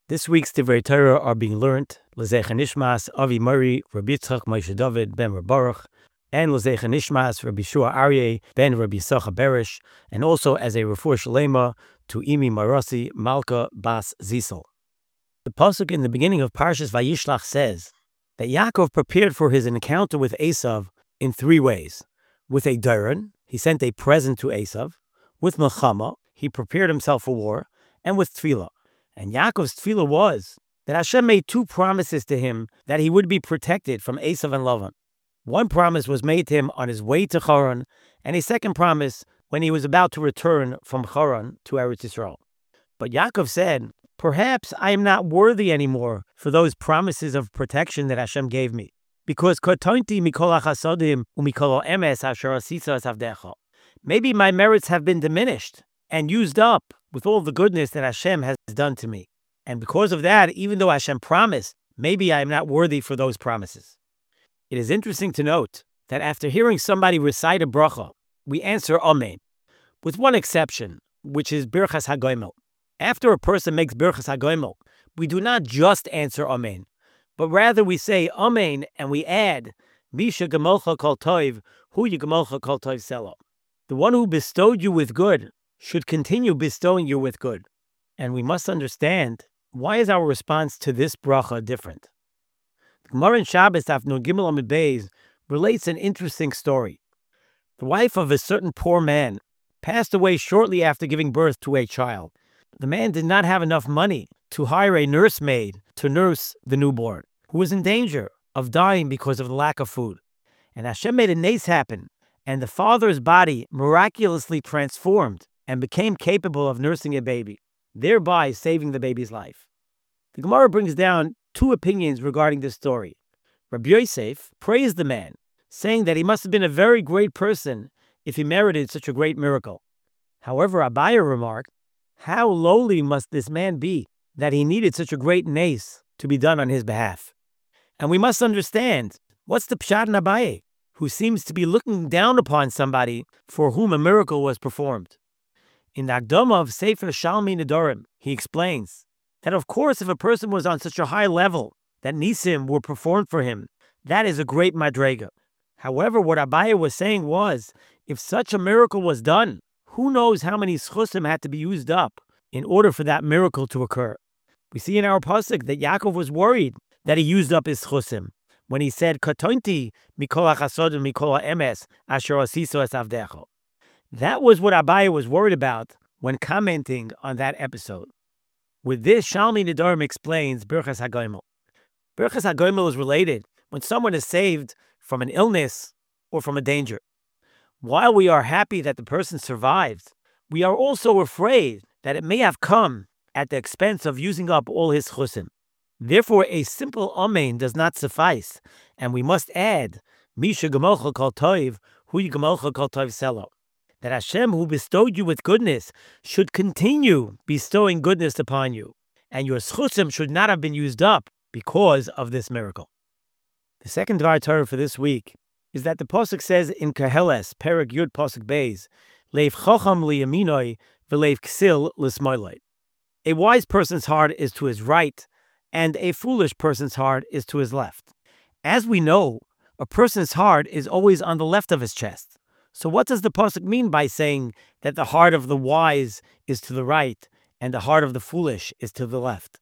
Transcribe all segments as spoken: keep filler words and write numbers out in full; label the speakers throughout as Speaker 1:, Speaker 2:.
Speaker 1: This week's Divrei Torah are being learnt L'zecha Nishmas Avi Murray Rabbi Yitzchak Moshe David ben Reb Baruch and L'zecha Nishmas Rabbi Shua Aryeh ben Rabbi Yisachar Berish, and also as a refuah shlema to Imi Marasi Malka Bas Zisel. The pasuk in the beginning of Parshas Vayishlach says that Yaakov prepared for his encounter with Esav in three ways. With a doron, he sent a present to Esav. With Melchama, he prepared himself for war. And with Tefillah. And Yaakov's tefillah was that Hashem made two promises to him that he would be protected from Esav and Lavan. One promise was made to him on his way to Haran, and a second promise when he was about to return from Haran to Eretz Yisrael. But Yaakov said, perhaps I am not worthy anymore for those promises of protection that Hashem gave me, because kotonti mikol hachasodim umikol emes asher asisa avdecha. Maybe my merits have been diminished and used up with all the goodness that Hashem has done to me. And because of that, even though Hashem promised, maybe I am not worthy for those promises. It is interesting to note that after hearing somebody recite a bracha, we answer Amen, with one exception, which is Birchas HaGoimel. After a person makes Birchas HaGoimel, we do not just answer Amen, but rather we say Amen and we add Misha Gemolcha Kol Tov, Hu Yigemolcha Kol Tov Selo. The one who bestowed you with good should continue bestowing you with good. And we must understand, why is our response to this bracha different? The Gemara in Shabbos Daf Nun Gimel Amud Beis relates an interesting story. The wife of a certain poor man passed away shortly after giving birth to a child. The man did not have enough money to hire a nursemaid to nurse the newborn, who was in danger of dying because of the lack of food. And Hashem made a nace happen, and the father's body miraculously transformed and became capable of nursing a baby, thereby saving the baby's life. The Gemara brings down two opinions regarding this story. Rabbi Yosef praised the man, saying that he must have been a very great person if he merited such a great miracle. However, Abaye remarked, how lowly must this man be that he needed such a great nace to be done on his behalf? And we must understand, what's the pshat in Abaye, who seems to be looking down upon somebody for whom a miracle was performed? In the Akdama of Sefer Shalmi Nedarim, he explains that of course if a person was on such a high level that nisim were performed for him, that is a great madrega. However, what Abaye was saying was, if such a miracle was done, who knows how many schusim had to be used up in order for that miracle to occur. We see in our pasuk that Yaakov was worried that he used up his schusim when he said, Katonti mikol hachasodim mikol ha'emes asher asiso es avdecha. That was what Abaye was worried about when commenting on that episode. With this, Shalmi Nedarim explains Birchas HaGoimel. Birchas HaGoimel is related when someone is saved from an illness or from a danger. While we are happy that the person survived, we are also afraid that it may have come at the expense of using up all his chusim. Therefore, a simple Amen does not suffice, and we must add Misha Gemolcha Kol Tov, Hu Yigemolcha Kol Tov Selo. That Hashem, who bestowed you with goodness, should continue bestowing goodness upon you, and your schusim should not have been used up because of this miracle. The second Dvar Torah for this week is that the pasuk says in Koheles, Perek Yud Pasuk Beis, Leiv Chacham liyaminoi v'leiv Ksil l'smoiloi. A wise person's heart is to his right, and a foolish person's heart is to his left. As we know, a person's heart is always on the left of his chest. So what does the pasuk mean by saying that the heart of the wise is to the right and the heart of the foolish is to the left?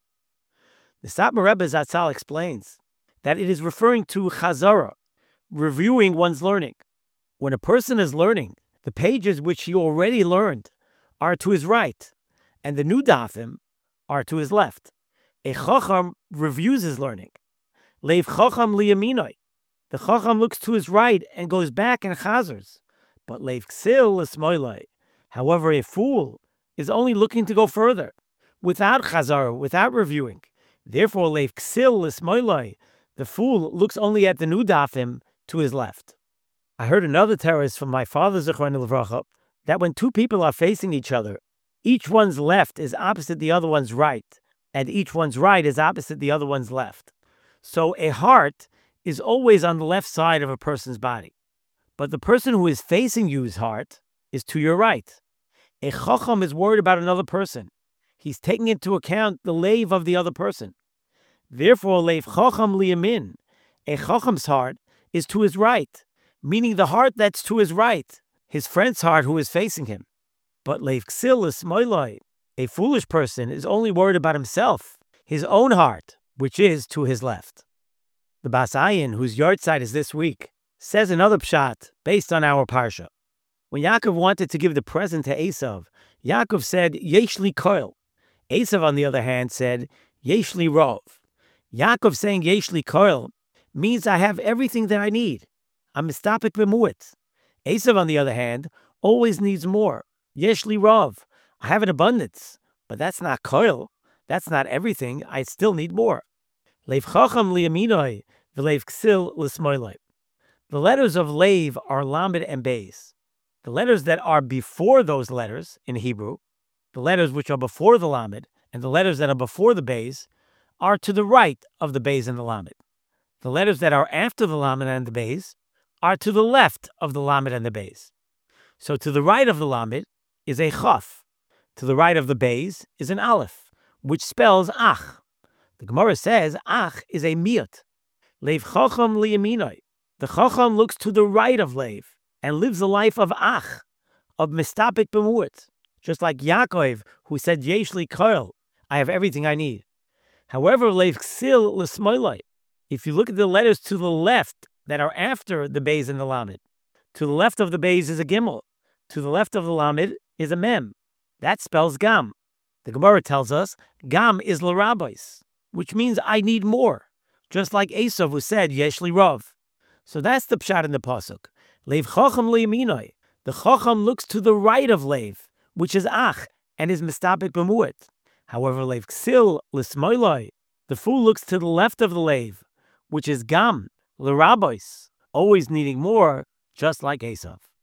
Speaker 1: The Satmar Rebbe Zatzal explains that it is referring to chazara, reviewing one's learning. When a person is learning, the pages which he already learned are to his right, and the new dafim are to his left. A chacham reviews his learning. Leiv chacham liyaminoi. The chacham looks to his right and goes back and chazars. But leiv ksil l'smoiloi. However, a fool is only looking to go further, without chazara, without reviewing. Therefore, leiv ksil l'smoiloi. The fool looks only at the new dafim to his left. I heard another terrorist from my father Zechron Livracha that when two people are facing each other, each one's left is opposite the other one's right, and each one's right is opposite the other one's left. So a heart is always on the left side of a person's body. But the person who is facing you's heart is to your right. A chacham is worried about another person. He's taking into account the lave of the other person. Therefore, leiv chacham liyamin, a chacham's heart, is to his right, meaning the heart that's to his right, his friend's heart who is facing him. But leiv ksil is moiloi, a foolish person is only worried about himself, his own heart, which is to his left. The Bas Ayin, whose yahrzeit is this week, says another pshat based on our parsha. When Yaakov wanted to give the present to Esav, Yaakov said, Yesh li koil. Esav, on the other hand, said, Yesh li rov. Yaakov saying Yesh li koil means I have everything that I need. I'm mistapik b'muit. Esav, on the other hand, always needs more. Yesh li rov. I have an abundance, but that's not koil. That's not everything. I still need more. Leiv chacham liyaminoi, v'leiv ksil l'smoiloi. The letters of leiv are lamed and beis. The letters that are before those letters in Hebrew, the letters which are before the lamed, and the letters that are before the beis, are to the right of the beis and the lamed. The letters that are after the lamed and the beis are to the left of the lamed and the beis. So to the right of the lamed is a chaf. To the right of the beis is an aleph, which spells ach. The Gemara says ach is a miyut. Leiv chacham liyaminoi. The chacham looks to the right of leiv and lives a life of ach, of mistapik b'muit, just like Yaakov, who said yesh li koil, I have everything I need. However, leiv ksil l'smoiloi. If you look at the letters to the left that are after the beis and the lamed, to the left of the beis is a gimel, to the left of the lamed is a mem. That spells gam. The Gemara tells us gam is l'rabos, which means I need more, just like Esav who said yesh li rov. So that's the pshat in the pasuk. Leiv chacham liyaminoi. The chacham looks to the right of leiv, which is ach, and is mistapik b'muit. However, leiv ksil l'smoiloi. The fool looks to the left of the leiv, which is gam, l'rabos, always needing more, just like Esav.